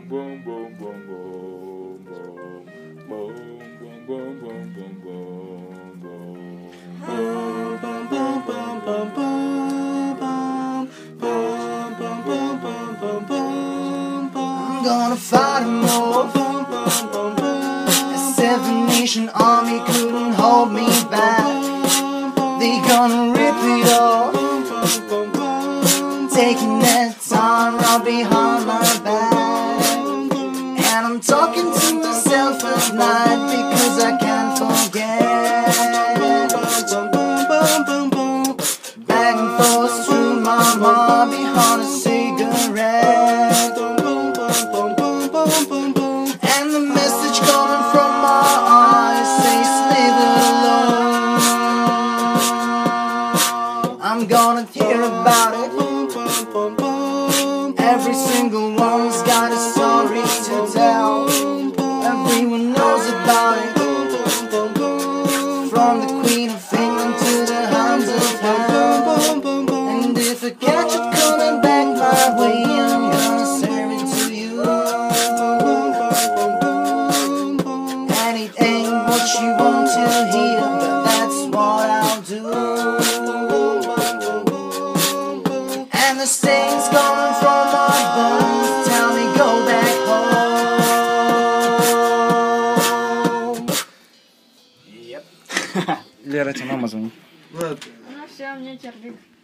boom, boom, boom, boom, boom, boom, boom, boom, boom, boom, I'm gonna fight 'em all. A Seven-Nation Army couldn't hold me back. They gonna rip it off, taking that time right behind my back. And I'm talking to myself at night because I can't forget. Back and forth through my mind behind a cigarette. And the message coming from my eyes says leave it alone. I'm gonna hear about it. Every single one's got a story to tell. Everyone knows about it. From the Queen of England to the Hounds of Hell. And if I catch it coming back my way, I'm gonna serve it to you. And it ain't what you want to hear, but that's what I'll do. And the stains coming from my bones tell me go back home. Лера тебе мама звонит. Ну все, мне терпит.